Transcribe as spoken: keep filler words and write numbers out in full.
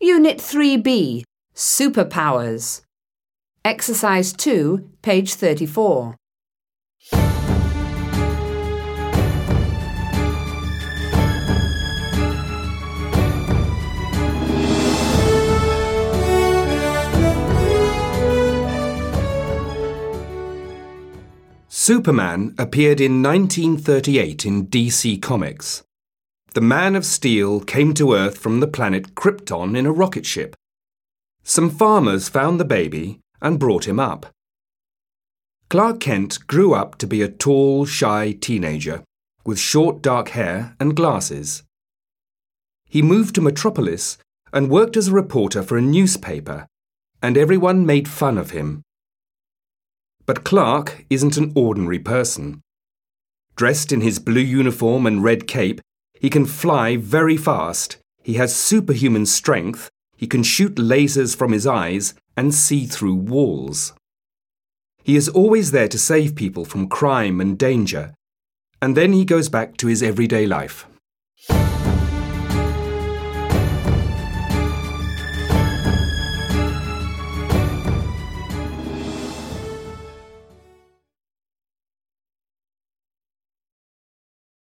Unit three B, Superpowers. Exercise two, page thirty-four. Superman appeared in nineteen thirty-eight in D C Comics. The Man of Steel came to Earth from the planet Krypton in a rocket ship. Some farmers found the baby and brought him up. Clark Kent grew up to be a tall, shy teenager with short dark hair and glasses. He moved to Metropolis and worked as a reporter for a newspaper, and everyone made fun of him. But Clark isn't an ordinary person. Dressed in his blue uniform and red cape, he can fly very fast, he has superhuman strength, he can shoot lasers from his eyes and see through walls. He is always there to save people from crime and danger, and then he goes back to his everyday life.